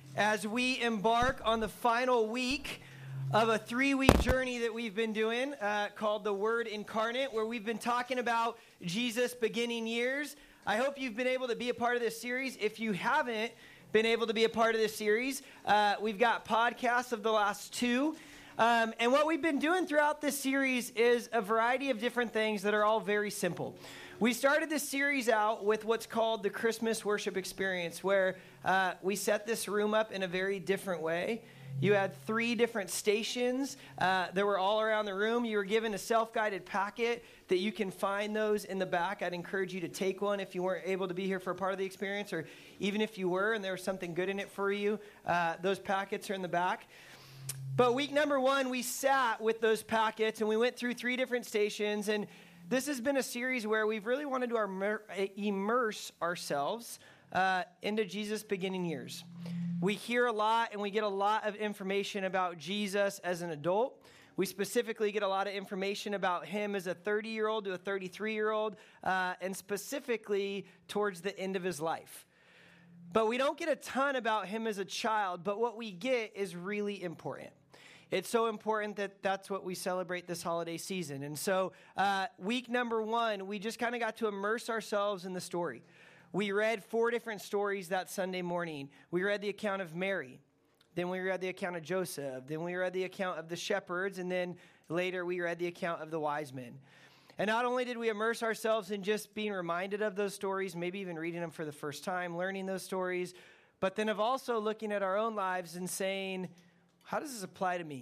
as we embark on the final week of a 3-week journey that we've been doing called The Word Incarnate, where we've been talking about Jesus' beginning years. I hope you've been able to be a part of this series. If you haven't been able to be a part of this series, we've got podcasts of the last two. And what we've been doing throughout this series is a variety of different things that are all very simple. We started this series out with what's called the Christmas worship experience, where we set this room up in a very different way. You had 3 different stations that were all around the room. You were given a self-guided packet that you can find those in the back. I'd encourage you to take one if you weren't able to be here for a part of the experience, or even if you were and there was something good in it for you, those packets are in the back. But week number 1, we sat with those packets and we went through 3 different stations, and this has been a series where we've really wanted to immerse ourselves into Jesus' beginning years. We hear a lot and we get a lot of information about Jesus as an adult. We specifically get a lot of information about him as a 30-year-old to a 33-year-old, and specifically towards the end of his life. But we don't get a ton about him as a child, but what we get is really important. It's so important that that's what we celebrate this holiday season. And so week number 1, we just kind of got to immerse ourselves in the story. We read 4 different stories that Sunday morning. We read the account of Mary. Then we read the account of Joseph. Then we read the account of the shepherds. And then later we read the account of the wise men. And not only did we immerse ourselves in just being reminded of those stories, maybe even reading them for the first time, learning those stories, but then of also looking at our own lives and saying, how does this apply to me?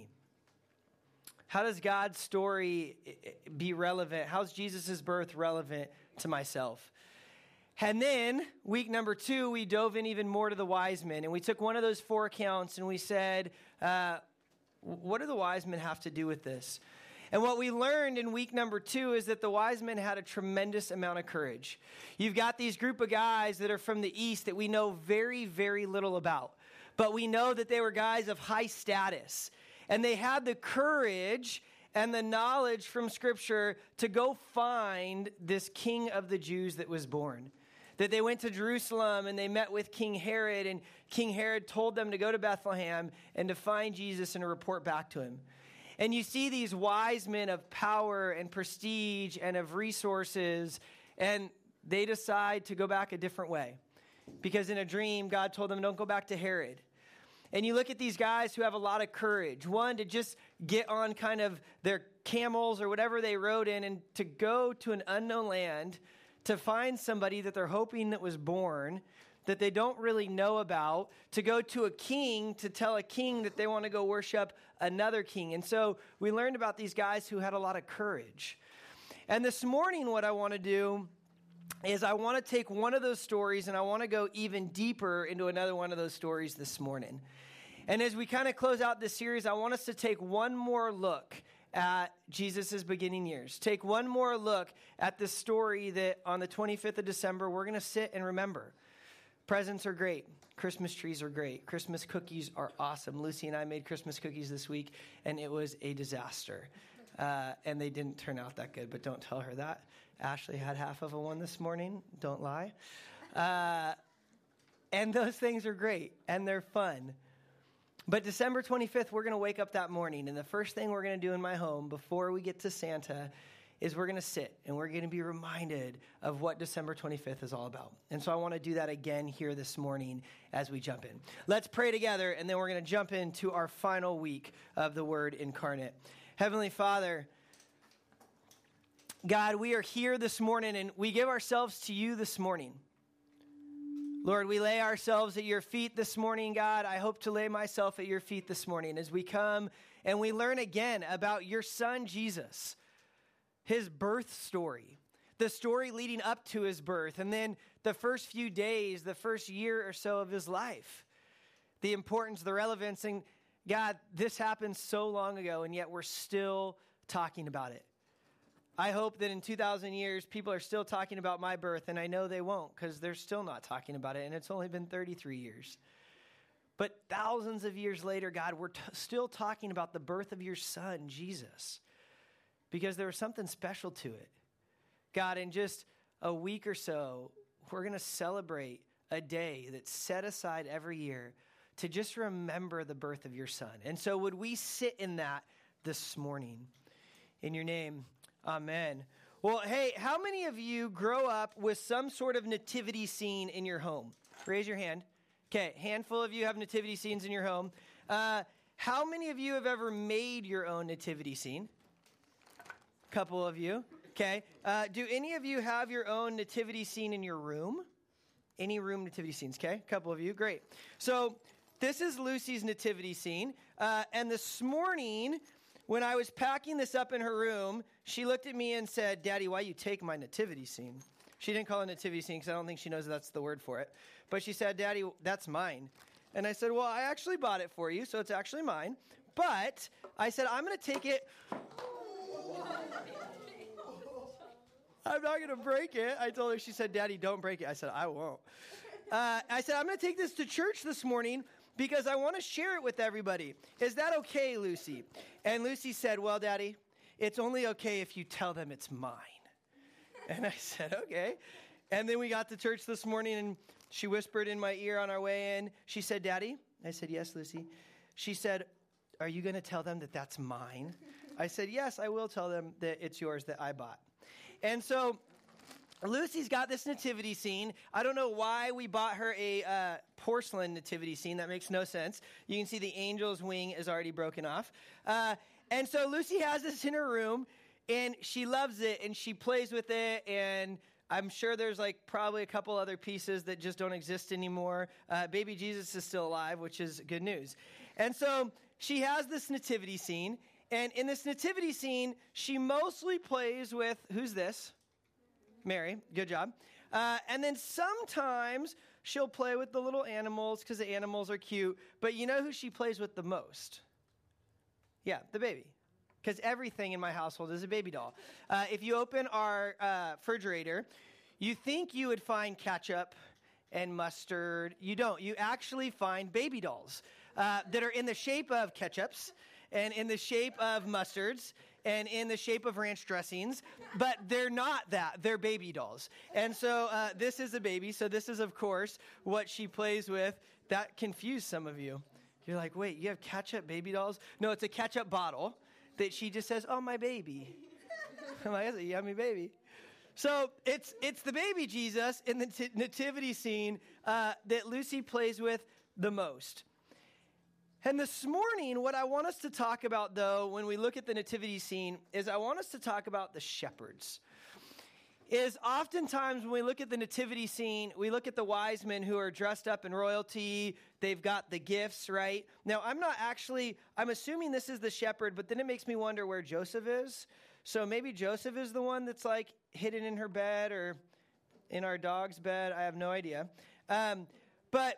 How does God's story be relevant? How's Jesus' birth relevant to myself? And then, week number 2, we dove in even more to the wise men. And we took one of those 4 accounts and we said, what do the wise men have to do with this? And what we learned in week number 2 is that the wise men had a tremendous amount of courage. You've got these group of guys that are from the east that we know very, very little about. But we know that they were guys of high status. And they had the courage and the knowledge from Scripture to go find this king of the Jews that was born. That they went to Jerusalem and they met with King Herod, and King Herod told them to go to Bethlehem and to find Jesus and to report back to him. And you see these wise men of power and prestige and of resources, and they decide to go back a different way. Because in a dream, God told them, don't go back to Herod. And you look at these guys who have a lot of courage. One, to just get on kind of their camels or whatever they rode in and to go to an unknown land to find somebody that they're hoping that was born, that they don't really know about, to go to a king to tell a king that they want to go worship another king. And so we learned about these guys who had a lot of courage. And this morning, what I want to do is I want to take one of those stories and I want to go even deeper into another one of those stories this morning. And as we kind of close out this series, I want us to take one more look at Jesus' beginning years. Take one more look at the story that on the 25th of December, we're going to sit and remember. Presents are great. Christmas trees are great. Christmas cookies are awesome. Lucy and I made Christmas cookies this week, and it was a disaster. And they didn't turn out that good, but don't tell her that. Ashley had half of one this morning. Don't lie. And those things are great, and they're fun. But December 25th, we're going to wake up that morning, and the first thing we're going to do in my home before we get to Santa is we're going to sit, and we're going to be reminded of what December 25th is all about. And so I want to do that again here this morning as we jump in. Let's pray together, and then we're going to jump into our final week of the Word Incarnate. Heavenly Father, God, we are here this morning, and we give ourselves to you this morning. Lord, we lay ourselves at your feet this morning, God. I hope to lay myself at your feet this morning as we come and we learn again about your son, Jesus, his birth story, the story leading up to his birth, and then the first few days, the first year or so of his life, the importance, the relevance, and God, this happened so long ago, and yet we're still talking about it. I hope that in 2,000 years, people are still talking about my birth, and I know they won't because they're still not talking about it, and it's only been 33 years. But thousands of years later, God, we're still talking about the birth of your son, Jesus, because there was something special to it. God, in just a week or so, we're going to celebrate a day that's set aside every year to just remember the birth of your son. And so would we sit in that this morning? In your name, amen. Well, hey, how many of you grow up with some sort of nativity scene in your home? Raise your hand. Okay, handful of you have nativity scenes in your home. How many of you have ever made your own nativity scene? A couple of you. Okay. Do any of you have your own nativity scene in your room? Any room nativity scenes? Okay, a couple of you. Great. So this is Lucy's nativity scene. And this morning, when I was packing this up in her room, she looked at me and said, "Daddy, why you take my nativity scene?" She didn't call it nativity scene because I don't think she knows that's the word for it. But she said, "Daddy, that's mine." And I said, "Well, I actually bought it for you, so it's actually mine. But," I said, "I'm going to take it." "I'm not going to break it." I told her. She said, "Daddy, don't break it." I said, "I won't." I said, "I'm going to take this to church this morning because I want to share it with everybody. Is that okay, Lucy?" And Lucy said, "Well, Daddy, it's only okay if you tell them it's mine." And I said, "Okay." And then we got to church this morning, and she whispered in my ear on our way in. She said, "Daddy?" I said, "Yes, Lucy." She said, "Are you going to tell them that that's mine?" I said, "Yes, I will tell them that it's yours, that I bought." And so Lucy's got this nativity scene. I don't know why we bought her a porcelain nativity scene. That makes no sense. You can see the angel's wing is already broken off. And so Lucy has this in her room, and she loves it, and she plays with it, and I'm sure there's like probably a couple other pieces that just don't exist anymore. Baby Jesus is still alive, which is good news. And so she has this nativity scene, and in this nativity scene, she mostly plays with, who's this? Mary. Good job. And then sometimes she'll play with the little animals because the animals are cute. But you know who she plays with the most? Yeah, the baby. Because everything in my household is a baby doll. If you open our refrigerator, you think you would find ketchup and mustard. You don't. You actually find baby dolls that are in the shape of ketchups and in the shape of mustards and in the shape of ranch dressings, but they're not that. They're baby dolls. And so this is a baby. So this is, of course, what she plays with. That confused some of you. You're like, "Wait, you have ketchup baby dolls?" No, it's a ketchup bottle that she just says, "Oh, my baby." I'm like, "That's a yummy baby." So it's the baby Jesus in the nativity scene that Lucy plays with the most. And this morning, what I want us to talk about, though, when we look at the nativity scene, is I want us to talk about the shepherds. Is oftentimes when we look at the nativity scene, we look at the wise men who are dressed up in royalty. They've got the gifts, right? Now, I'm assuming this is the shepherd, but then it makes me wonder where Joseph is. So maybe Joseph is the one that's like hidden in her bed or in our dog's bed. I have no idea. But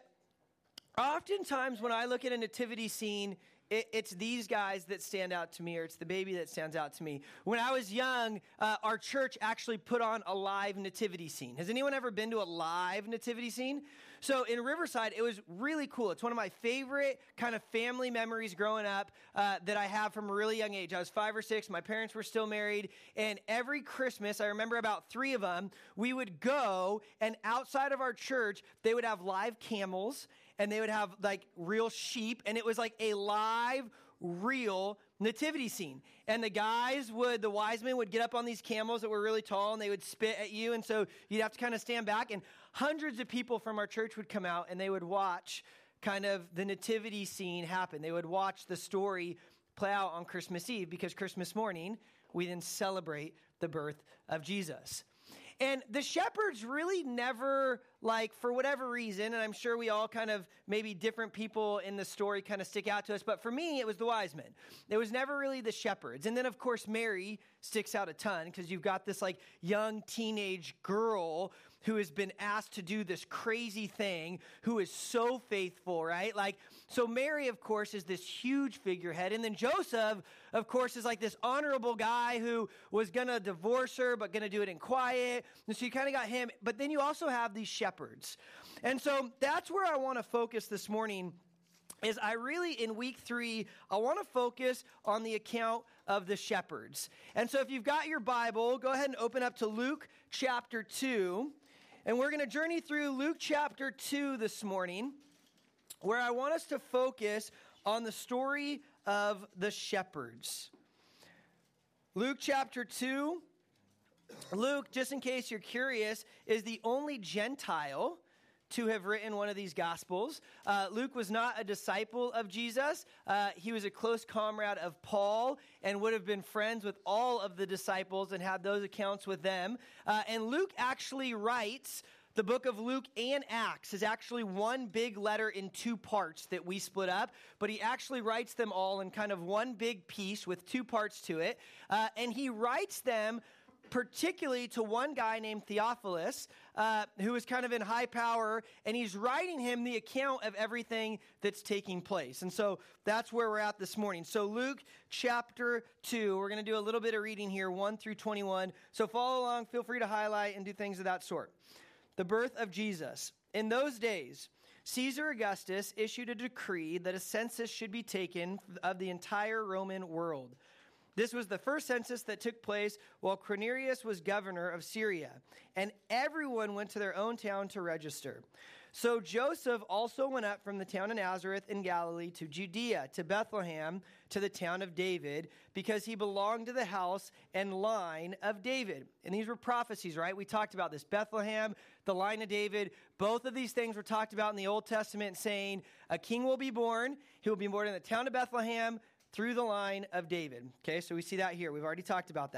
oftentimes when I look at a nativity scene, it's these guys that stand out to me, or it's the baby that stands out to me. When I was young, our church actually put on a live nativity scene. Has anyone ever been to a live nativity scene? So in Riverside, it was really cool. It's one of my favorite kind of family memories growing up that I have from a really young age. I was 5 or 6. My parents were still married. And every Christmas, I remember about 3 of them, we would go, and outside of our church, they would have live camels, and they would have like real sheep, and it was like a live, real nativity scene. And the wise men would get up on these camels that were really tall, and they would spit at you, and so you'd have to kind of stand back, and hundreds of people from our church would come out, and they would watch kind of the nativity scene happen. They would watch the story play out on Christmas Eve, because Christmas morning, we then celebrate the birth of Jesus. And the shepherds really never, like, for whatever reason, and I'm sure we all kind of, maybe different people in the story kind of stick out to us, but for me, it was the wise men. It was never really the shepherds. And then, of course, Mary sticks out a ton, because you've got this, like, young teenage girl who has been asked to do this crazy thing, who is so faithful, right? Like, so Mary, of course, is this huge figurehead. And then Joseph, of course, is like this honorable guy who was going to divorce her, but going to do it in quiet. And so you kind of got him. But then you also have these shepherds. And so that's where I want to focus this morning. Is I really, in week 3, I want to focus on the account of the shepherds. And so if you've got your Bible, go ahead and open up to Luke chapter 2. And we're going to journey through Luke chapter 2 this morning. where I want us to focus on the story of the shepherds. Luke chapter 2. Luke, just in case you're curious, is the only Gentile to have written one of these Gospels. Luke was not a disciple of Jesus. He was a close comrade of Paul and would have been friends with all of the disciples and had those accounts with them. And Luke actually writes the book of Luke and Acts is actually one big letter in two parts that we split up, but he actually writes them all in kind of one big piece with two parts to it. And he writes them particularly to one guy named Theophilus, who is kind of in high power, and he's writing him the account of everything that's taking place. And so that's where we're at this morning. So Luke chapter 2, we're going to do a little bit of reading here, 1 through 21. So follow along, feel free to highlight and do things of that sort. The birth of Jesus. In those days, Caesar Augustus issued a decree that a census should be taken of the entire Roman world. This was the first census that took place while Quirinius was governor of Syria, and everyone went to their own town to register. So Joseph also went up from the town of Nazareth in Galilee to Judea, to Bethlehem, to the town of David, because he belonged to the house and line of David. And these were prophecies, right? We talked about this. Bethlehem, the line of David, both of these things were talked about in the Old Testament, saying a king will be born. He will be born in the town of Bethlehem, through the line of David. Okay, so we see that here. We've already talked about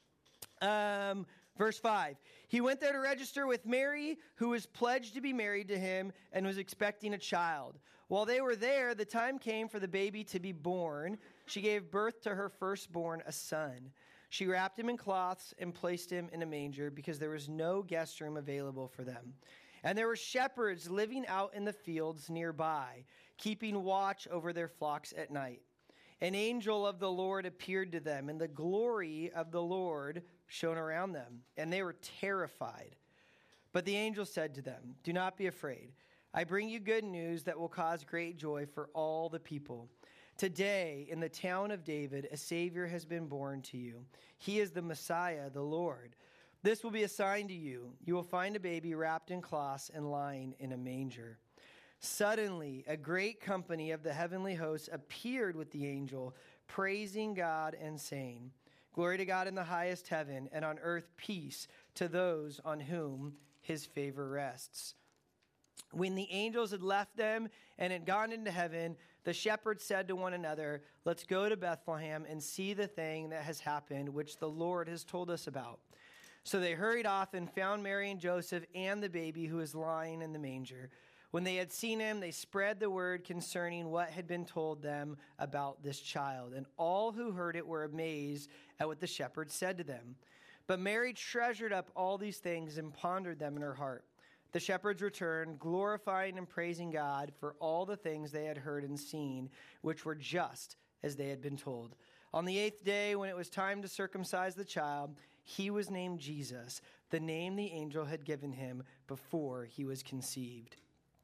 that. Verse 5. He went there to register with Mary, who was pledged to be married to him and was expecting a child. While they were there, the time came for the baby to be born. She gave birth to her firstborn, a son. She wrapped him in cloths and placed him in a manger because there was no guest room available for them. And there were shepherds living out in the fields nearby, keeping watch over their flocks at night. An angel of the Lord appeared to them, and the glory of the Lord shone around them, and they were terrified. But the angel said to them, "Do not be afraid. I bring you good news that will cause great joy for all the people. Today, in the town of David, a Savior has been born to you. He is the Messiah, the Lord. This will be a sign to you. You will find a baby wrapped in cloths and lying in a manger." Suddenly, a great company of the heavenly hosts appeared with the angel, praising God and saying, "Glory to God in the highest heaven, and on earth peace to those on whom his favor rests." When the angels had left them and had gone into heaven, the shepherds said to one another, "Let's go to Bethlehem and see the thing that has happened, which the Lord has told us about." So they hurried off and found Mary and Joseph and the baby who was lying in the manger. When they had seen him, they spread the word concerning what had been told them about this child. And all who heard it were amazed at what the shepherds said to them. But Mary treasured up all these things and pondered them in her heart. The shepherds returned, glorifying and praising God for all the things they had heard and seen, which were just as they had been told. On the 8th day, when it was time to circumcise the child, he was named Jesus, the name the angel had given him before he was conceived.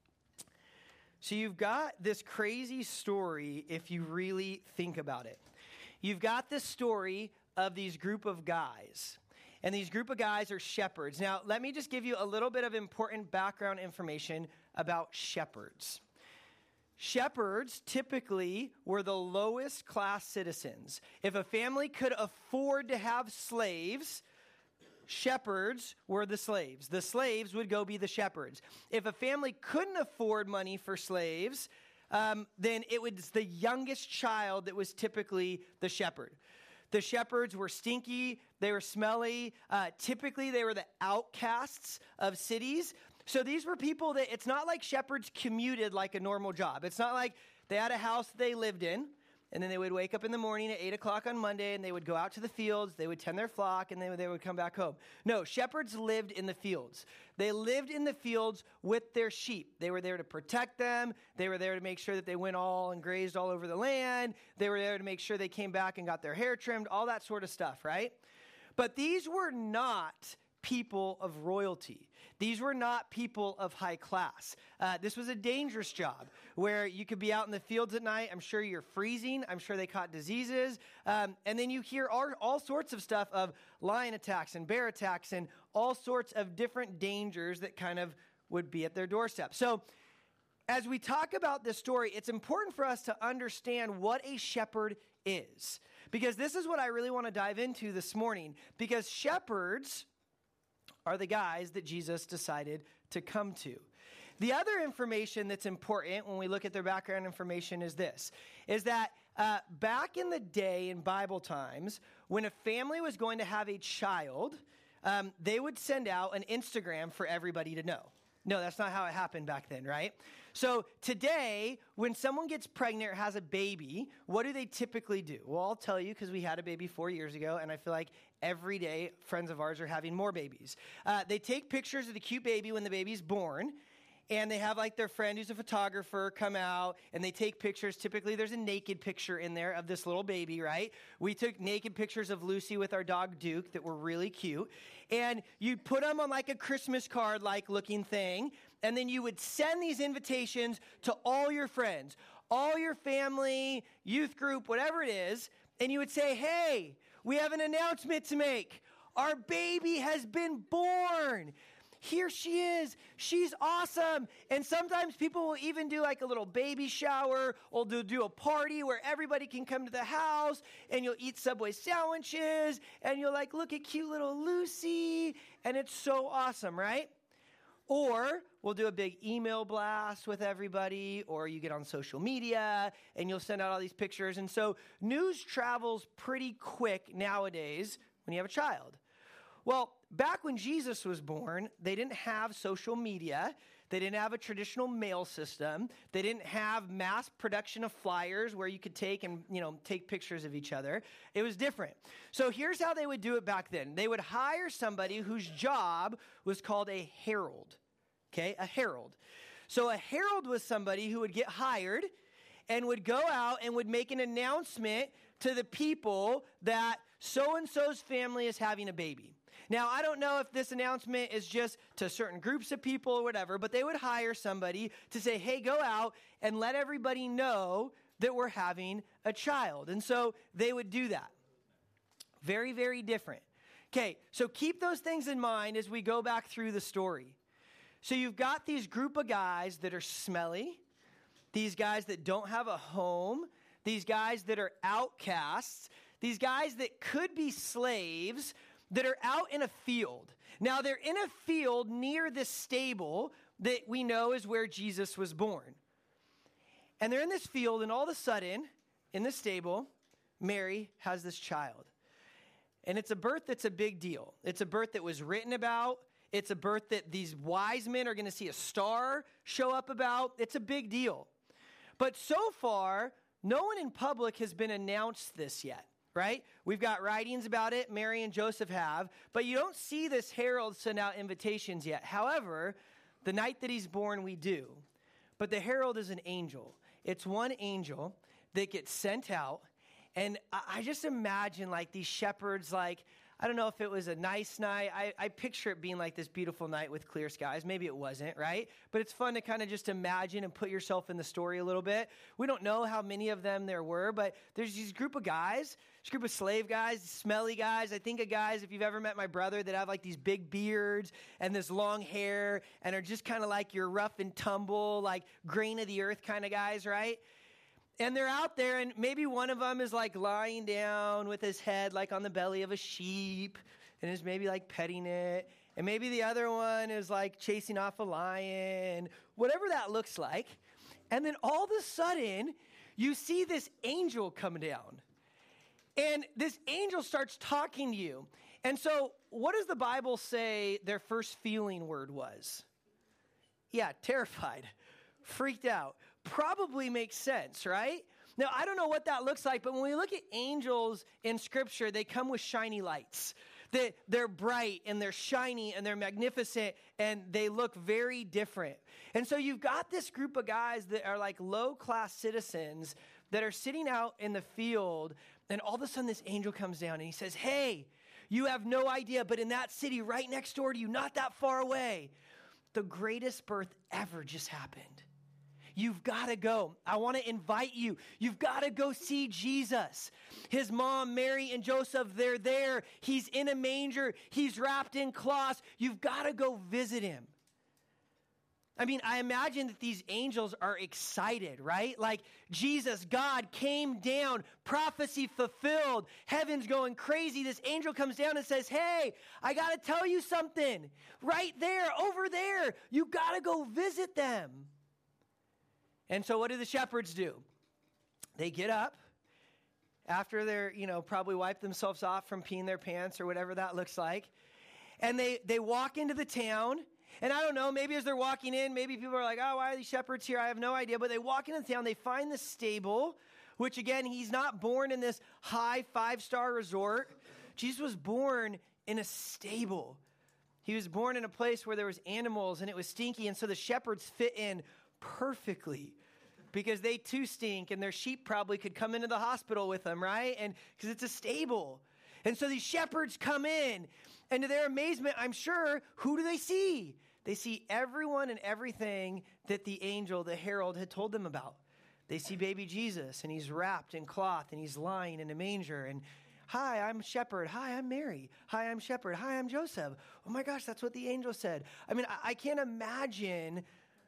So you've got this crazy story if you really think about it. You've got this story of these group of guys. And these group of guys are shepherds. Now, let me just give you a little bit of important background information about shepherds. Shepherds typically were the lowest class citizens. If a family could afford to have slaves, shepherds were the slaves. The slaves would go be the shepherds. If a family couldn't afford money for slaves, then it was the youngest child that was typically the shepherd. The shepherds were stinky, they were smelly. Typically, they were the outcasts of cities. So these were people that, it's not like shepherds commuted like a normal job. It's not like they had a house they lived in, and then they would wake up in the morning at 8 o'clock on Monday, and they would go out to the fields, they would tend their flock, and they would come back home. No, shepherds lived in the fields. They lived in the fields with their sheep. They were there to protect them. They were there to make sure that they went all and grazed all over the land. They were there to make sure they came back and got their hair trimmed, all that sort of stuff, right? But these were not people of royalty. These were not people of high class. This was a dangerous job where you could be out in the fields at night. I'm sure you're freezing. I'm sure they caught diseases. And then you hear all sorts of stuff of lion attacks and bear attacks and all sorts of different dangers that kind of would be at their doorstep. So as we talk about this story, it's important for us to understand what a shepherd is. Because this is what I really want to dive into this morning. Because shepherds are the guys that Jesus decided to come to. The other information that's important when we look at their background information is this, is that back in the day in Bible times, when a family was going to have a child, they would send out an Instagram for everybody to know. No, that's not how it happened back then, right? So today, when someone gets pregnant or has a baby, what do they typically do? Well, I'll tell you because we had a baby 4 years ago, and I feel like every day friends of ours are having more babies. They take pictures of the cute baby when the baby's born, and they have like their friend who's a photographer come out and they take pictures. Typically there's a naked picture in there of this little baby, right? We took naked pictures of Lucy with our dog Duke that were really cute. And you put them on like a Christmas card like looking thing. And then you would send these invitations to all your friends, all your family, youth group, whatever it is. And you would say, hey, we have an announcement to make. Our baby has been born. Here she is. She's awesome. And sometimes people will even do like a little baby shower, or they'll do a party where everybody can come to the house and you'll eat Subway sandwiches and you'll like, look at cute little Lucy. And it's so awesome, right? Or we'll do a big email blast with everybody, or you get on social media and you'll send out all these pictures. And so news travels pretty quick nowadays when you have a child. Well, back when Jesus was born, they didn't have social media. They didn't have a traditional mail system. They didn't have mass production of flyers where you could take and, take pictures of each other. It was different. So here's how they would do it back then. They would hire somebody whose job was called a herald. Okay, a herald. So a herald was somebody who would get hired and would go out and would make an announcement to the people that so-and-so's family is having a baby. Now, I don't know if this announcement is just to certain groups of people or whatever, but they would hire somebody to say, hey, go out and let everybody know that we're having a child. And so they would do that. Very, very different. Okay, so keep those things in mind as we go back through the story. So you've got these group of guys that are smelly, these guys that don't have a home, these guys that are outcasts, these guys that could be slaves, that are out in a field. Now, they're in a field near this stable that we know is where Jesus was born. And they're in this field, and all of a sudden, in the stable, Mary has this child. And it's a birth that's a big deal. It's a birth that was written about. It's a birth that these wise men are going to see a star show up about. It's a big deal. But so far, no one in public has been announced this yet. Right? We've got writings about it, Mary and Joseph have, but you don't see this herald send out invitations yet. However, the night that he's born, we do. But the herald is an angel. It's one angel that gets sent out, and I just imagine like these shepherds, like, I don't know if it was a nice night. I picture it being like this beautiful night with clear skies. Maybe it wasn't, right? But it's fun to kind of just imagine and put yourself in the story a little bit. We don't know how many of them there were, but there's this group of guys, this group of slave guys, smelly guys. I think of guys, if you've ever met my brother, that have like these big beards and this long hair and are just kind of like your rough and tumble, like grain of the earth kind of guys, right? And they're out there, and maybe one of them is like lying down with his head like on the belly of a sheep and is maybe like petting it. And maybe the other one is like chasing off a lion, whatever that looks like. And then all of a sudden, you see this angel come down. And this angel starts talking to you. And so what does the Bible say their first feeling word was? Yeah, terrified, freaked out. Probably makes sense, right? Now, I don't know what that looks like, but when we look at angels in Scripture, they come with shiny lights. They're bright, and they're shiny, and they're magnificent, and they look very different. And so you've got this group of guys that are like low-class citizens that are sitting out in the field, and all of a sudden this angel comes down, and he says, hey, you have no idea, but in that city right next door to you, not that far away, the greatest birth ever just happened. You've got to go. I want to invite you. You've got to go see Jesus. His mom, Mary and Joseph, they're there. He's in a manger. He's wrapped in cloths. You've got to go visit him. I mean, I imagine that these angels are excited, right? Like Jesus, God came down, prophecy fulfilled, heaven's going crazy. This angel comes down and says, hey, I got to tell you something. Right there, over there, you got to go visit them. And so what do the shepherds do? They get up after they're, probably wipe themselves off from peeing their pants or whatever that looks like. And they walk into the town. And I don't know, maybe as they're walking in, maybe people are like, oh, why are these shepherds here? I have no idea. But they walk into the town, they find the stable, which again, he's not born in this high 5-star resort. Jesus was born in a stable. He was born in a place where there was animals and it was stinky. And so the shepherds fit in perfectly because they too stink and their sheep probably could come into the hospital with them, right? And because it's a stable. And so these shepherds come in, and to their amazement, I'm sure, who do they see? They see everyone and everything that the angel, the herald, had told them about. They see baby Jesus, and he's wrapped in cloth, and he's lying in a manger. And, hi, I'm shepherd. Hi, I'm Mary. Hi, I'm shepherd. Hi, I'm Joseph. Oh my gosh, that's what the angel said. I mean, I can't imagine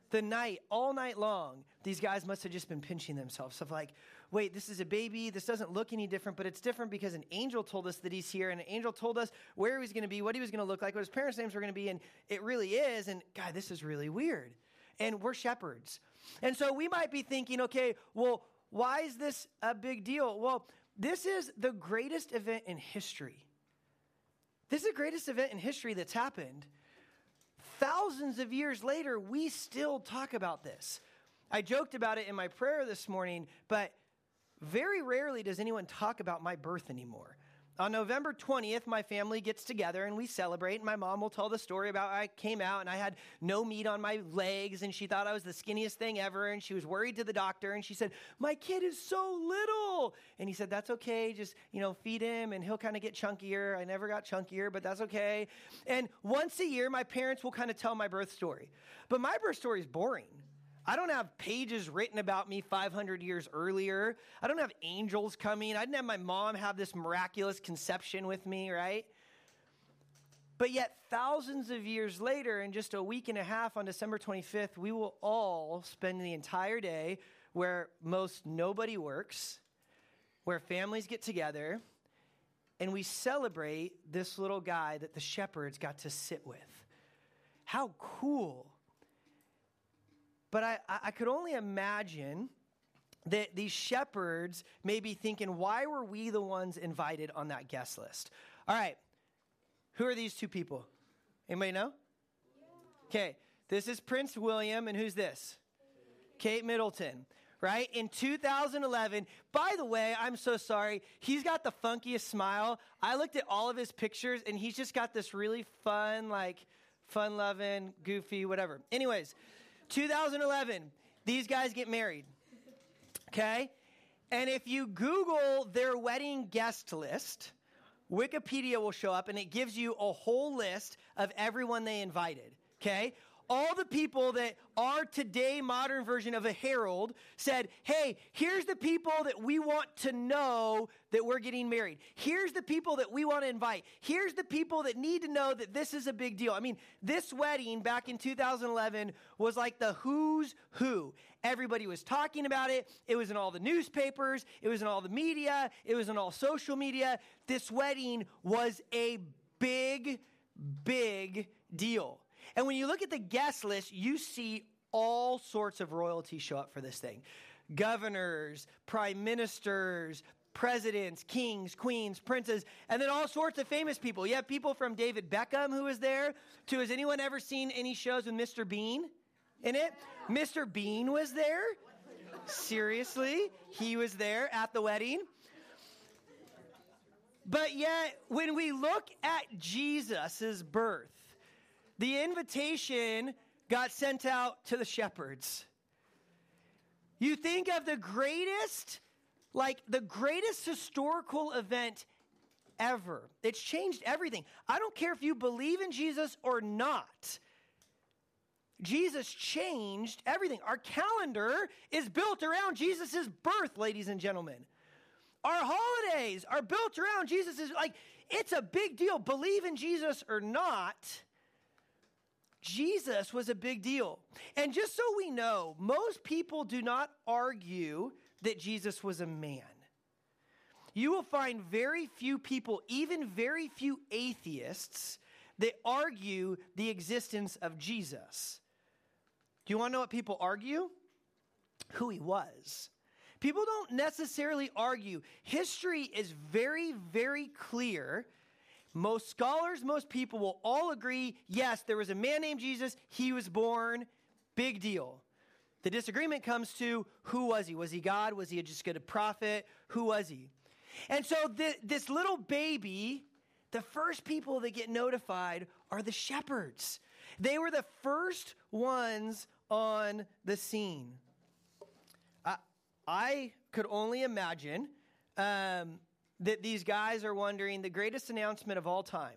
all night long, these guys must have just been pinching themselves of like, wait, this is a baby. This doesn't look any different, but it's different because an angel told us that he's here, and an angel told us where he was going to be, what he was going to look like, what his parents' names were going to be, and it really is. And God, this is really weird. And we're shepherds. And so we might be thinking, okay, well, why is this a big deal? Well, this is the greatest event in history. This is the greatest event in history that's happened. Thousands of years later, we still talk about this. I joked about it in my prayer this morning, but very rarely does anyone talk about my birth anymore. On November 20th, my family gets together and we celebrate. And my mom will tell the story about I came out and I had no meat on my legs and she thought I was the skinniest thing ever. And she was worried to the doctor and she said, my kid is so little. And he said, that's okay. Just, feed him and he'll kind of get chunkier. I never got chunkier, but that's okay. And once a year, my parents will kind of tell my birth story. But my birth story is boring. I don't have pages written about me 500 years earlier. I don't have angels coming. I didn't have my mom have this miraculous conception with me, right? But yet thousands of years later, in just a week and a half on December 25th, we will all spend the entire day where most nobody works, where families get together, and we celebrate this little guy that the shepherds got to sit with. How cool. But I could only imagine that these shepherds may be thinking, why were we the ones invited on that guest list? All right, who are these two people? Anybody know? Okay, this is Prince William, and who's this? Kate Middleton, right? In 2011, by the way, I'm so sorry, he's got the funkiest smile. I looked at all of his pictures, and he's just got this really fun, fun-loving, goofy, whatever. Anyways, 2011, these guys get married, okay? And if you Google their wedding guest list, Wikipedia will show up and it gives you a whole list of everyone they invited, okay? All the people that are today modern version of a herald said, hey, here's the people that we want to know that we're getting married. Here's the people that we want to invite. Here's the people that need to know that this is a big deal. I mean, this wedding back in 2011 was like the who's who. Everybody was talking about it. It was in all the newspapers. It was in all the media. It was in all social media. This wedding was a big, big deal. And when you look at the guest list, you see all sorts of royalty show up for this thing. Governors, prime ministers, presidents, kings, queens, princes, and then all sorts of famous people. You have people from David Beckham who was there to, has anyone ever seen any shows with Mr. Bean in it? Mr. Bean was there. Seriously, he was there at the wedding. But yet, when we look at Jesus' birth, the invitation got sent out to the shepherds. You think of the greatest historical event ever. It's changed everything. I don't care if you believe in Jesus or not. Jesus changed everything. Our calendar is built around Jesus' birth, ladies and gentlemen. Our holidays are built around Jesus', it's a big deal. Believe in Jesus or not, Jesus was a big deal. And just so we know, most people do not argue that Jesus was a man. You will find very few people, even very few atheists, that argue the existence of Jesus. Do you want to know what people argue? Who he was. People don't necessarily argue. History is very, very clear. Most scholars, most people will all agree, yes, there was a man named Jesus. He was born. Big deal. The disagreement comes to, who was he? Was he God? Was he just a prophet? Who was he? And so this little baby, the first people that get notified are the shepherds. They were the first ones on the scene. I could only imagine that these guys are wondering, the greatest announcement of all time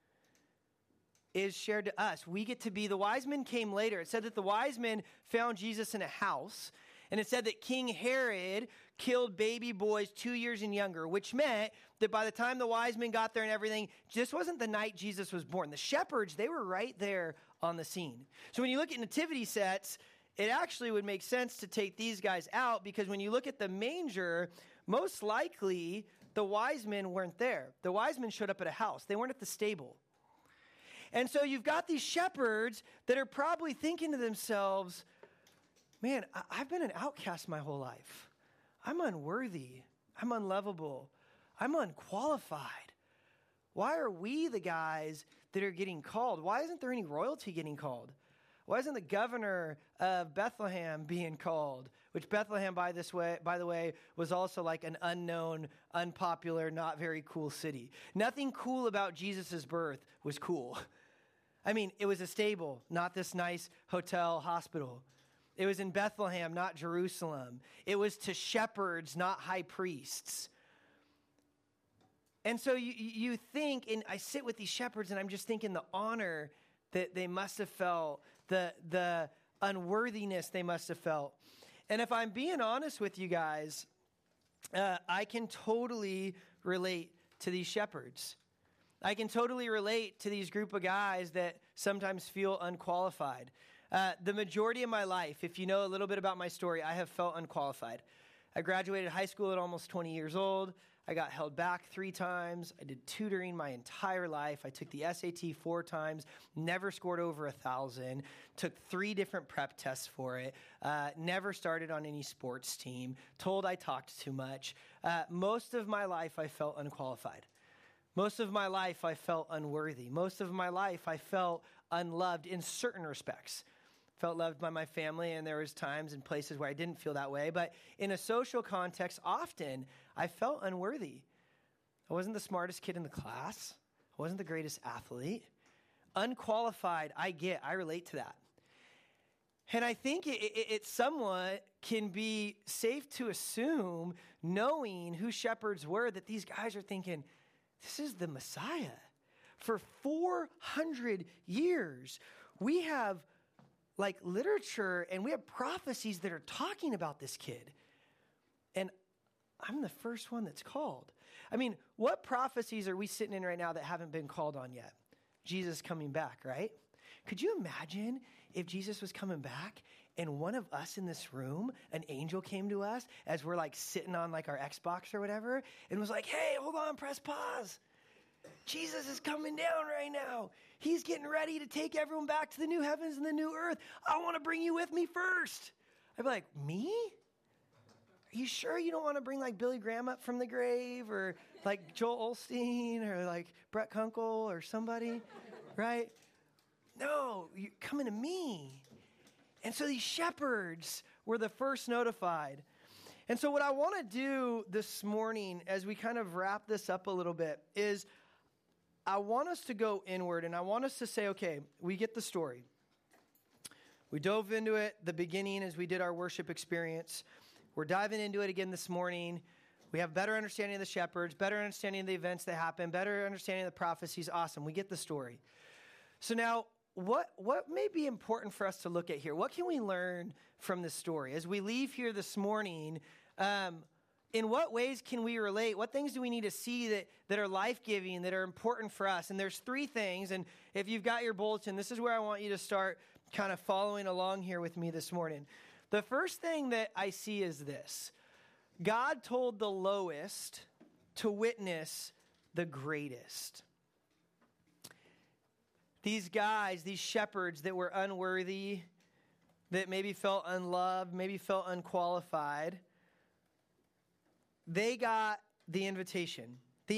is shared to us. We get to be, the wise men came later. It said that the wise men found Jesus in a house, and it said that King Herod killed baby boys 2 years and younger, which meant that by the time the wise men got there and everything, this wasn't the night Jesus was born. The shepherds, they were right there on the scene. So when you look at nativity sets, it actually would make sense to take these guys out, because when you look at the manger, most likely the wise men weren't there. The wise men showed up at a house. They weren't at the stable. And so you've got these shepherds that are probably thinking to themselves, man, I've been an outcast my whole life. I'm unworthy. I'm unlovable. I'm unqualified. Why are we the guys that are getting called? Why isn't there any royalty getting called? Why isn't the governor of Bethlehem being called? Which Bethlehem, by the way, was also like an unknown, unpopular, not very cool city. Nothing cool about Jesus' birth was cool. I mean, it was a stable, not this nice hotel hospital. It was in Bethlehem, not Jerusalem. It was to shepherds, not high priests. And so you think, and I sit with these shepherds and I'm just thinking the honor that they must have felt, the unworthiness they must have felt. And if I'm being honest with you guys, I can totally relate to these shepherds. I can totally relate to these group of guys that sometimes feel unqualified. The majority of my life, if you know a little bit about my story, I have felt unqualified. I graduated high school at almost 20 years old. I got held back 3 times. I did tutoring my entire life. I took the SAT 4 times, never scored over 1,000, took 3 different prep tests for it, never started on any sports team, told I talked too much. Most of my life, I felt unqualified. Most of my life, I felt unworthy. Most of my life, I felt unloved in certain respects. Felt loved by my family, and there was times and places where I didn't feel that way. But in a social context, often I felt unworthy. I wasn't the smartest kid in the class. I wasn't the greatest athlete. Unqualified, I relate to that. And I think it somewhat can be safe to assume, knowing who shepherds were, that these guys are thinking, this is the Messiah. For 400 years, we have like literature and we have prophecies that are talking about this kid. And I'm the first one that's called. I mean, what prophecies are we sitting in right now that haven't been called on yet? Jesus coming back, right? Could you imagine if Jesus was coming back and one of us in this room, an angel came to us as we're like sitting on like our Xbox or whatever and was like, hey, hold on, press pause. Jesus is coming down right now. He's getting ready to take everyone back to the new heavens and the new earth. I want to bring you with me first. I'd be like, me? Are you sure you don't want to bring like Billy Graham up from the grave or like Joel Osteen or like Brett Kunkle or somebody, right? No, you're coming to me. And so these shepherds were the first notified. And so what I want to do this morning as we kind of wrap this up a little bit is I want us to go inward and I want us to say, okay, we get the story. We dove into it the beginning as we did our worship experience. We're diving into it again this morning. We have better understanding of the shepherds, better understanding of the events that happen, better understanding of the prophecies. Awesome. We get the story. So now, what may be important for us to look at here? What can we learn from this story? As we leave here this morning, in what ways can we relate? What things do we need to see that are life-giving, that are important for us? And there's 3 things. And if you've got your bulletin, this is where I want you to start kind of following along here with me this morning. The first thing that I see is this. God told the lowest to witness the greatest. These guys, these shepherds that were unworthy, that maybe felt unloved, maybe felt unqualified, they got the invitation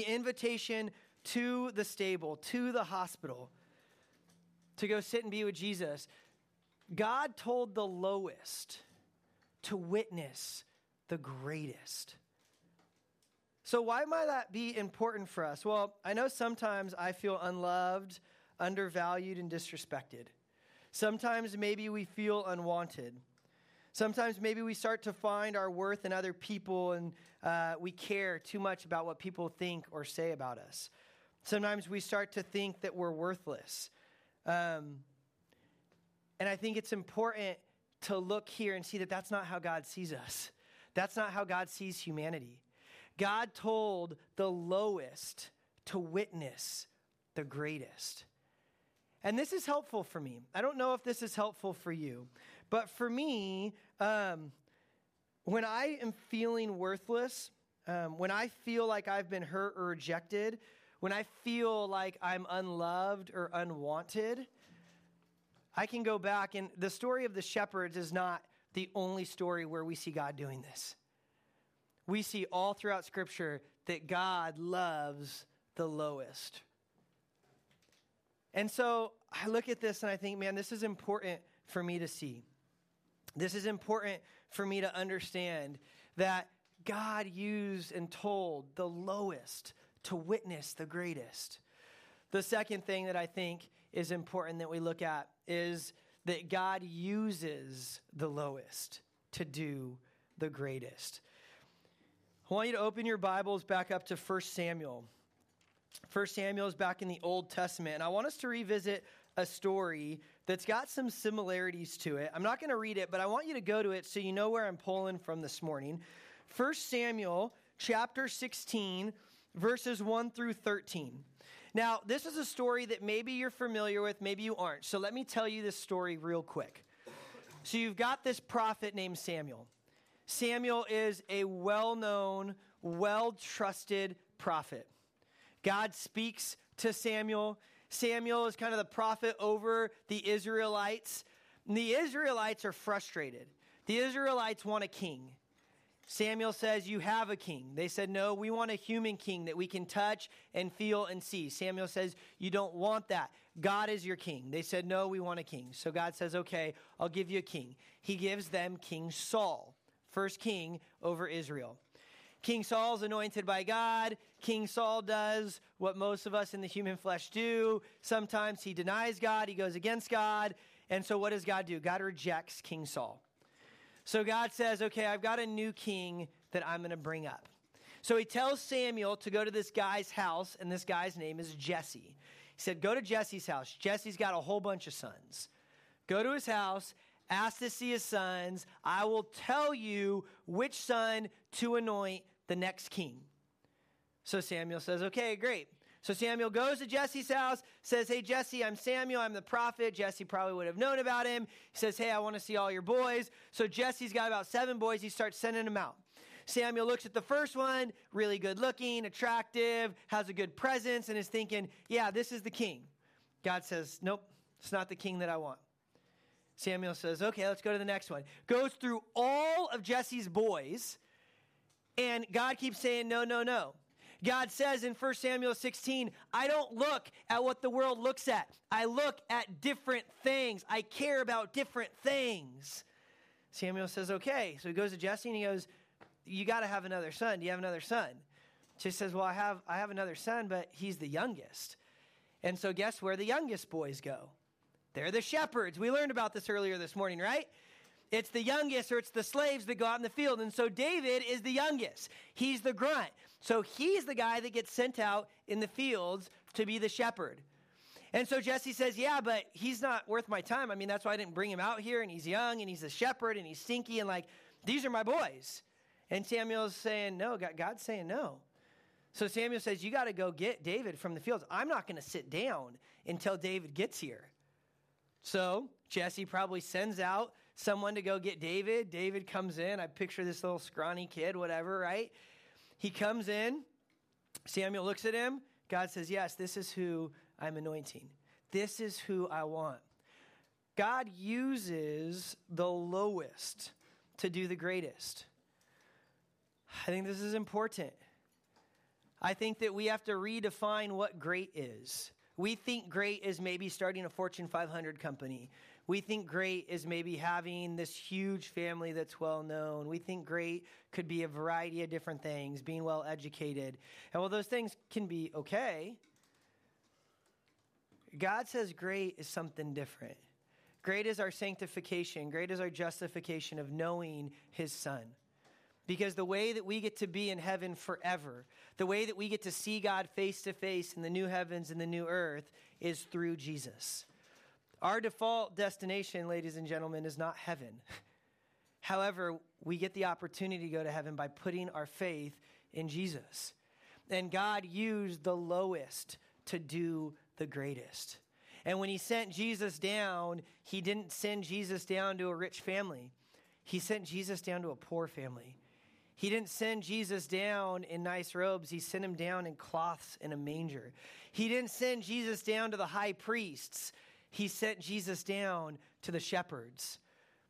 to the stable, to the hospital, to go sit and be with Jesus. God told the lowest to witness the greatest. So why might that be important for us? Well, I know sometimes I feel unloved, undervalued, and disrespected. Sometimes maybe we feel unwanted. Sometimes maybe we start to find our worth in other people and we care too much about what people think or say about us. Sometimes we start to think that we're worthless. And I think it's important to look here and see that that's not how God sees us. That's not how God sees humanity. God told the lowest to witness the greatest. And this is helpful for me. I don't know if this is helpful for you, but for me, when I am feeling worthless, when I feel like I've been hurt or rejected, when I feel like I'm unloved or unwanted, I can go back, and the story of the shepherds is not the only story where we see God doing this. We see all throughout Scripture that God loves the lowest. And so I look at this and I think, man, this is important for me to see. This is important for me to understand that God used and told the lowest to witness the greatest. The second thing that I think is important that we look at is that God uses the lowest to do the greatest. I want you to open your Bibles back up to 1 Samuel. 1 Samuel is back in the Old Testament, and I want us to revisit a story that's got some similarities to it. I'm not going to read it, but I want you to go to it so you know where I'm pulling from this morning. 1 Samuel chapter 16, verses 1 through 13. Now, this is a story that maybe you're familiar with, maybe you aren't. So let me tell you this story real quick. So you've got this prophet named Samuel. Samuel is a well-known, well-trusted prophet. God speaks to Samuel. Samuel is kind of the prophet over the Israelites. And the Israelites are frustrated. The Israelites want a king. Samuel says, you have a king. They said, no, we want a human king that we can touch and feel and see. Samuel says, you don't want that. God is your king. They said, no, we want a king. So God says, okay, I'll give you a king. He gives them King Saul, first king over Israel. King Saul's anointed by God. King Saul does what most of us in the human flesh do. Sometimes he denies God. He goes against God. And so what does God do? God rejects King Saul. So God says, okay, I've got a new king that I'm going to bring up. So he tells Samuel to go to this guy's house, and this guy's name is Jesse. He said, go to Jesse's house. Jesse's got a whole bunch of sons. Go to his house, ask to see his sons. I will tell you which son to anoint the next king. So Samuel says, okay, great. So Samuel goes to Jesse's house, says, hey, Jesse, I'm Samuel. I'm the prophet. Jesse probably would have known about him. He says, hey, I want to see all your boys. So Jesse's got about 7 boys. He starts sending them out. Samuel looks at the first one, really good looking, attractive, has a good presence, and is thinking, yeah, this is the king. God says, nope, it's not the king that I want. Samuel says, okay, let's go to the next one. Goes through all of Jesse's boys, and God keeps saying, no, no, no. God says in 1 Samuel 16, I don't look at what the world looks at. I look at different things. I care about different things. Samuel says, okay. So he goes to Jesse and he goes, you got to have another son. Do you have another son? She says, well, I have another son, but he's the youngest. And so guess where the youngest boys go? They're the shepherds. We learned about this earlier this morning, right? It's the youngest, or it's the slaves that go out in the field. And so David is the youngest. He's the grunt. So he's the guy that gets sent out in the fields to be the shepherd. And so Jesse says, yeah, but he's not worth my time. I mean, that's why I didn't bring him out here. And he's young, and he's a shepherd, and he's stinky, and like, these are my boys. And Samuel's saying, no, God's saying no. So Samuel says, you got to go get David from the fields. I'm not going to sit down until David gets here. So Jesse probably sends out someone to go get David. David comes in. I picture this little scrawny kid, whatever, right? He comes in. Samuel looks at him. God says, yes, this is who I'm anointing. This is who I want. God uses the lowest to do the greatest. I think this is important. I think that we have to redefine what great is. We think great is maybe starting a Fortune 500 company. We think great is maybe having this huge family that's well known. We think great could be a variety of different things, being well educated. And while those things can be okay, God says great is something different. Great is our sanctification. Great is our justification of knowing his son. Because the way that we get to be in heaven forever, the way that we get to see God face to face in the new heavens and the new earth is through Jesus. Our default destination, ladies and gentlemen, is not heaven. However, we get the opportunity to go to heaven by putting our faith in Jesus. And God used the lowest to do the greatest. And when he sent Jesus down, he didn't send Jesus down to a rich family. He sent Jesus down to a poor family. He didn't send Jesus down in nice robes. He sent him down in cloths in a manger. He didn't send Jesus down to the high priests. He sent Jesus down to the shepherds.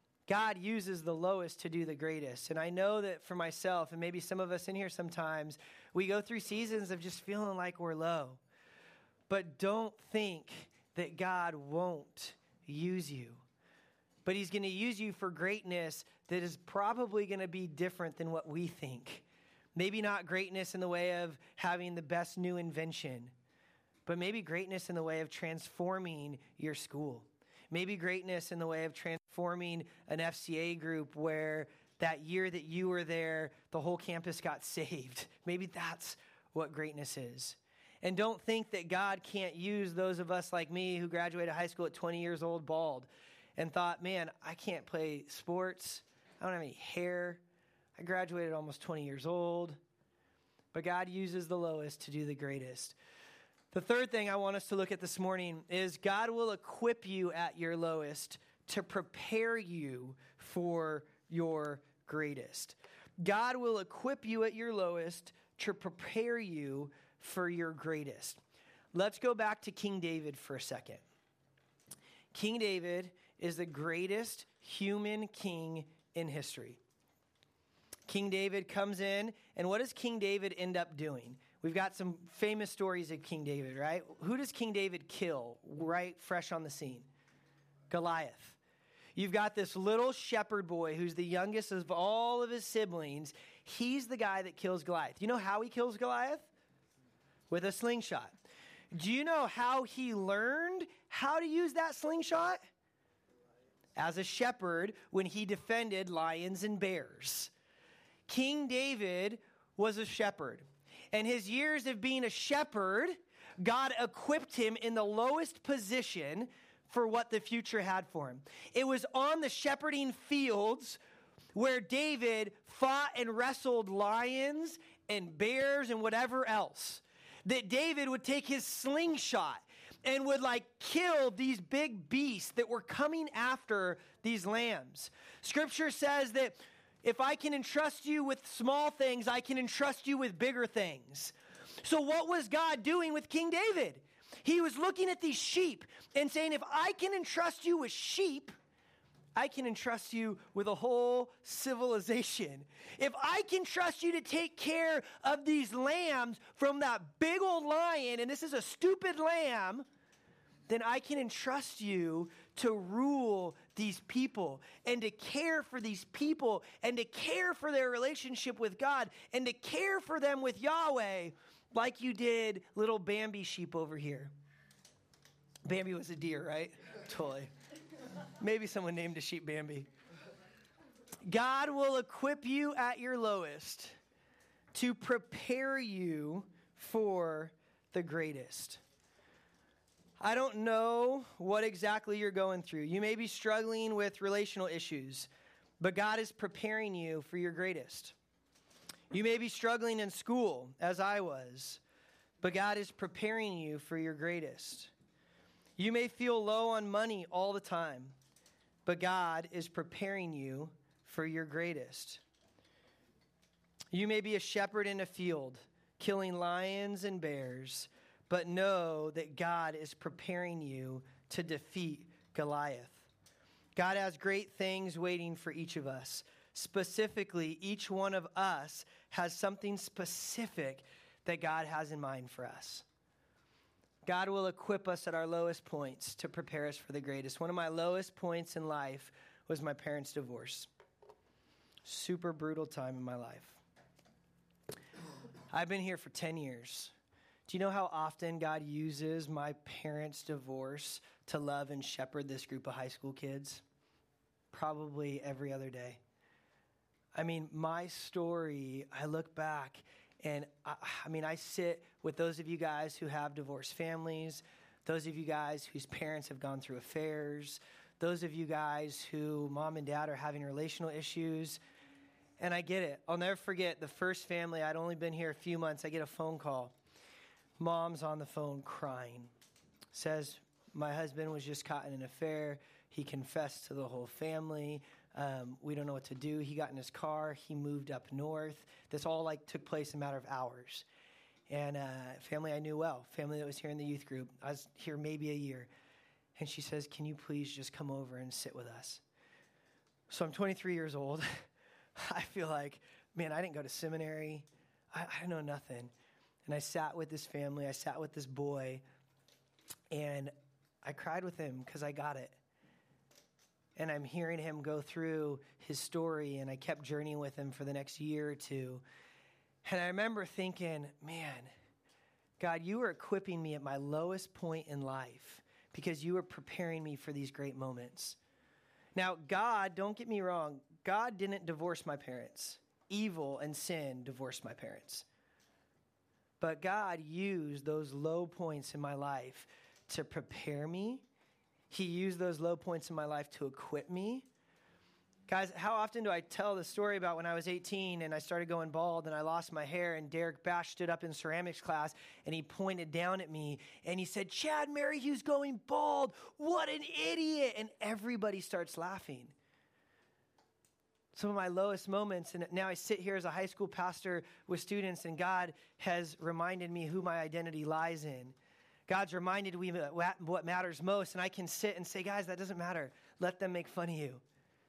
God uses the lowest to do the greatest. And I know that for myself, and maybe some of us in here sometimes, we go through seasons of just feeling like we're low. But don't think that God won't use you. But he's going to use you for greatness that is probably going to be different than what we think. Maybe not greatness in the way of having the best new invention, but maybe greatness in the way of transforming your school. Maybe greatness in the way of transforming an FCA group where that year that you were there, the whole campus got saved. Maybe that's what greatness is. And don't think that God can't use those of us like me who graduated high school at 20 years old, bald, and thought, man, I can't play sports. I don't have any hair. I graduated almost 20 years old. But God uses the lowest to do the greatest. The third thing I want us to look at this morning is God will equip you at your lowest to prepare you for your greatest. God will equip you at your lowest to prepare you for your greatest. Let's go back to King David for a second. King David is the greatest human king in history. King David comes in, and what does King David end up doing? We've got some famous stories of King David, right? Who does King David kill right fresh on the scene? Goliath. You've got this little shepherd boy who's the youngest of all of his siblings. He's the guy that kills Goliath. You know how he kills Goliath? With a slingshot. Do you know how he learned how to use that slingshot? As a shepherd when he defended lions and bears. King David was a shepherd. And his years of being a shepherd, God equipped him in the lowest position for what the future had for him. It was on the shepherding fields where David fought and wrestled lions and bears and whatever else, that David would take his slingshot and would kill these big beasts that were coming after these lambs. Scripture says that if I can entrust you with small things, I can entrust you with bigger things. So what was God doing with King David? He was looking at these sheep and saying, if I can entrust you with sheep, I can entrust you with a whole civilization. If I can trust you to take care of these lambs from that big old lion, and this is a stupid lamb, then I can entrust you to rule these people and to care for these people and to care for their relationship with God and to care for them with Yahweh like you did little Bambi sheep over here. Bambi was a deer, right? Totally. Maybe someone named a sheep Bambi. God will equip you at your lowest to prepare you for the greatest. I don't know what exactly you're going through. You may be struggling with relational issues, but God is preparing you for your greatest. You may be struggling in school, as I was, but God is preparing you for your greatest. You may feel low on money all the time, but God is preparing you for your greatest. You may be a shepherd in a field, killing lions and bears, but know that God is preparing you to defeat Goliath. God has great things waiting for each of us. Specifically, each one of us has something specific that God has in mind for us. God will equip us at our lowest points to prepare us for the greatest. One of my lowest points in life was my parents' divorce. Super brutal time in my life. I've been here for 10 years. Do you know how often God uses my parents' divorce to love and shepherd this group of high school kids? Probably every other day. I mean, my story, I look back and I sit with those of you guys who have divorced families, those of you guys whose parents have gone through affairs, those of you guys who mom and dad are having relational issues, and I get it. I'll never forget the first family. I'd only been here a few months. I get a phone call. Mom's on the phone crying. Says, my husband was just caught in an affair. He confessed to the whole family. We don't know what to do. He got in his car. He moved up north. This all took place in a matter of hours. And family I knew well, family that was here in the youth group. I was here maybe a year. And she says, can you please just come over and sit with us? So I'm 23 years old. I feel like, man, I didn't go to seminary. I know nothing. And I sat with this family. I sat with this boy. And I cried with him because I got it. And I'm hearing him go through his story, and I kept journeying with him for the next year or two. And I remember thinking, man, God, you were equipping me at my lowest point in life because you were preparing me for these great moments. Now, God, don't get me wrong, God didn't divorce my parents. Evil and sin divorced my parents. But God used those low points in my life to prepare me. He used those low points in my life to equip me. Guys, how often do I tell the story about when I was 18 and I started going bald and I lost my hair and Derek Bash stood up in ceramics class and he pointed down at me and he said, Chad Merrihew's going bald. What an idiot. And everybody starts laughing. Some of my lowest moments, and now I sit here as a high school pastor with students and God has reminded me who my identity lies in. God's reminded me what matters most, and I can sit and say, guys, that doesn't matter. Let them make fun of you.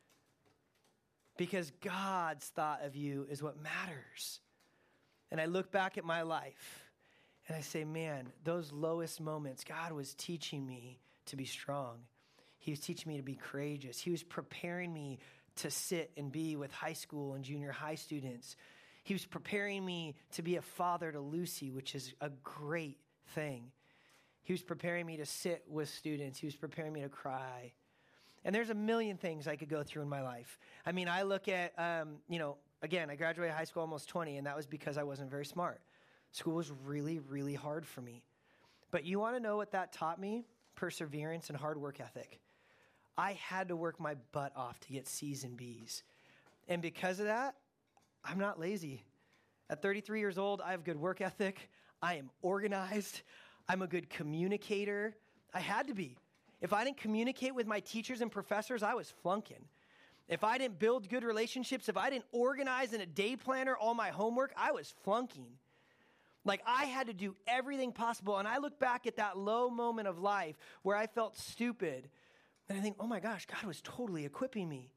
Because God's thought of you is what matters. And I look back at my life, and I say, man, those lowest moments, God was teaching me to be strong. He was teaching me to be courageous. He was preparing me to sit and be with high school and junior high students. He was preparing me to be a father to Lucy, which is a great thing. He was preparing me to sit with students. He was preparing me to cry. And there's a million things I could go through in my life. I mean, I look at, again, I graduated high school almost 20, and that was because I wasn't very smart. School was really, really hard for me. But you want to know what that taught me? Perseverance and hard work ethic. I had to work my butt off to get C's and B's. And because of that, I'm not lazy. At 33 years old, I have good work ethic. I am organized. I'm a good communicator. I had to be. If I didn't communicate with my teachers and professors, I was flunking. If I didn't build good relationships, if I didn't organize in a day planner all my homework, I was flunking. I had to do everything possible. And I look back at that low moment of life where I felt stupid. And I think, oh my gosh, God was totally equipping me.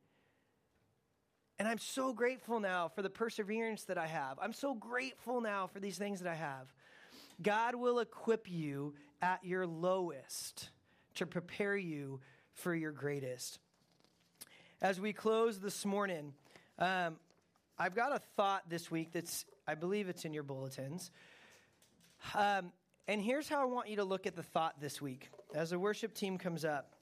And I'm so grateful now for the perseverance that I have. I'm so grateful now for these things that I have. God will equip you at your lowest to prepare you for your greatest. As we close this morning, I've got a thought this week I believe it's in your bulletins. And here's how I want you to look at the thought this week. As the worship team comes up,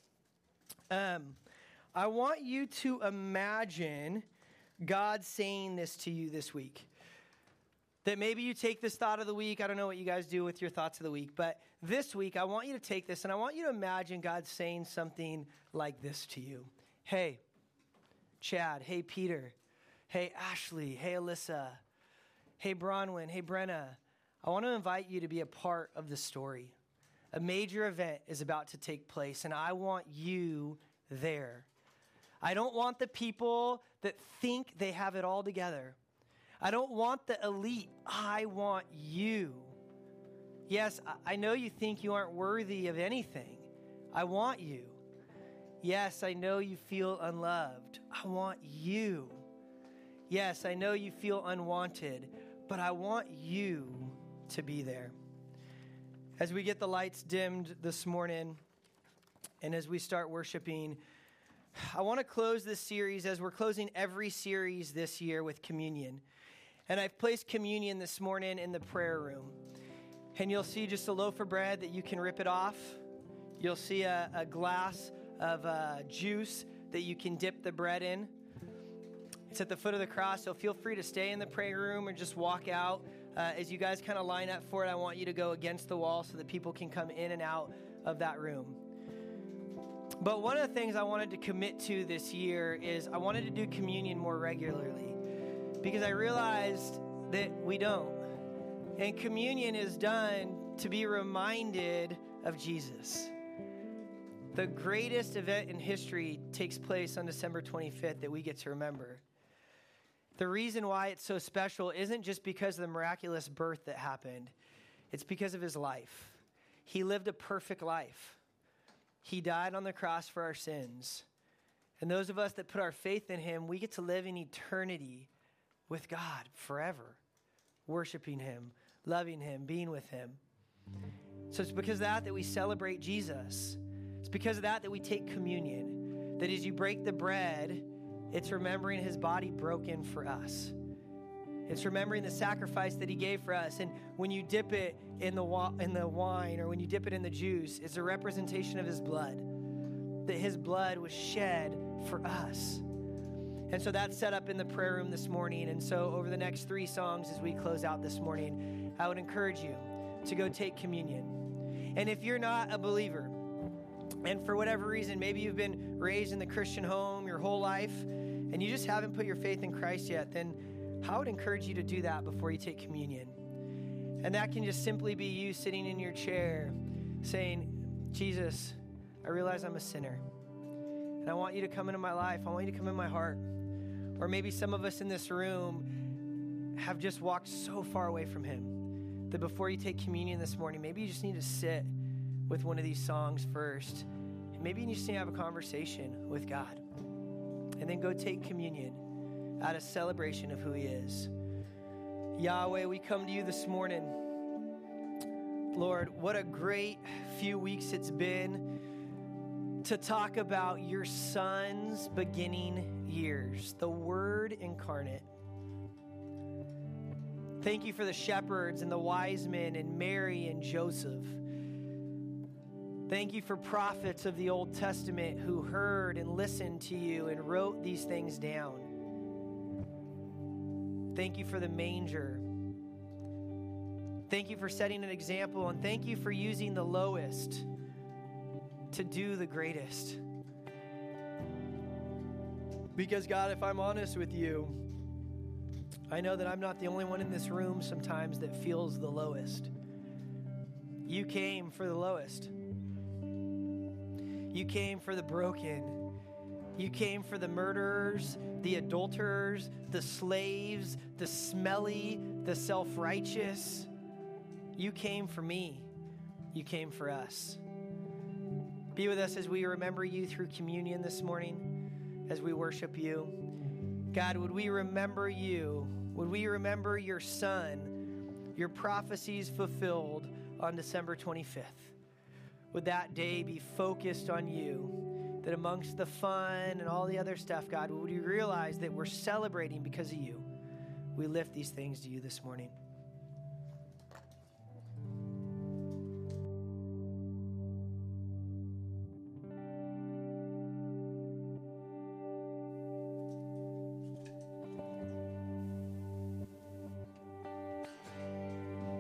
I want you to imagine God saying this to you this week. That maybe you take this thought of the week. I don't know what you guys do with your thoughts of the week. But this week, I want you to take this and I want you to imagine God saying something like this to you. Hey, Chad. Hey, Peter. Hey, Ashley. Hey, Alyssa. hey Bronwyn, hey Brenna, I want to invite you to be a part of the story. A major event is about to take place, and I want you there. I don't want the people that think they have it all together. I don't want the elite. I want you. Yes, I know you think you aren't worthy of anything. I want you. Yes, I know you feel unloved. I want you. Yes, I know you feel unwanted, but I want you to be there. As we get the lights dimmed this morning and as we start worshiping, I want to close this series as we're closing every series this year with communion. And I've placed communion this morning in the prayer room. And you'll see just a loaf of bread that you can rip it off. You'll see a glass of juice that you can dip the bread in. It's at the foot of the cross, so feel free to stay in the prayer room or just walk out. As you guys kind of line up for it, I want you to go against the wall so that people can come in and out of that room. But one of the things I wanted to commit to this year is I wanted to do communion more regularly because I realized that we don't. And communion is done to be reminded of Jesus. The greatest event in history takes place on December 25th that we get to remember. The reason why it's so special isn't just because of the miraculous birth that happened. It's because of his life. He lived a perfect life. He died on the cross for our sins. And those of us that put our faith in him, we get to live in eternity with God forever, worshiping him, loving him, being with him. So it's because of that we celebrate Jesus. It's because of that we take communion. That as you break the bread, it's remembering his body broken for us. It's remembering the sacrifice that he gave for us. And when you dip it in the wine or when you dip it in the juice, it's a representation of his blood. That his blood was shed for us. And so that's set up in the prayer room this morning. And so over the next 3 songs as we close out this morning, I would encourage you to go take communion. And if you're not a believer, and for whatever reason, maybe you've been raised in the Christian home your whole life, and you just haven't put your faith in Christ yet, then I would encourage you to do that before you take communion. And that can just simply be you sitting in your chair saying, Jesus, I realize I'm a sinner, and I want you to come into my life. I want you to come in my heart. Or maybe some of us in this room have just walked so far away from him that before you take communion this morning, maybe you just need to sit with one of these songs first. And maybe you just need to have a conversation with God. And then go take communion out of celebration of who he is. Yahweh, we come to you this morning. Lord, what a great few weeks it's been to talk about your son's beginning years, the Word incarnate. Thank you for the shepherds and the wise men and Mary and Joseph. Thank you for prophets of the Old Testament who heard and listened to you and wrote these things down. Thank you for the manger. Thank you for setting an example, and thank you for using the lowest to do the greatest. Because God, if I'm honest with you, I know that I'm not the only one in this room sometimes that feels the lowest. You came for the lowest. You came for the broken. You came for the murderers, the adulterers, the slaves, the smelly, the self-righteous. You came for me. You came for us. Be with us as we remember you through communion this morning, as we worship you. God, would we remember you? Would we remember your Son, your prophecies fulfilled on December 25th? Would that day be focused on you? That amongst the fun and all the other stuff, God, would we realize that we're celebrating because of you? We lift these things to you this morning.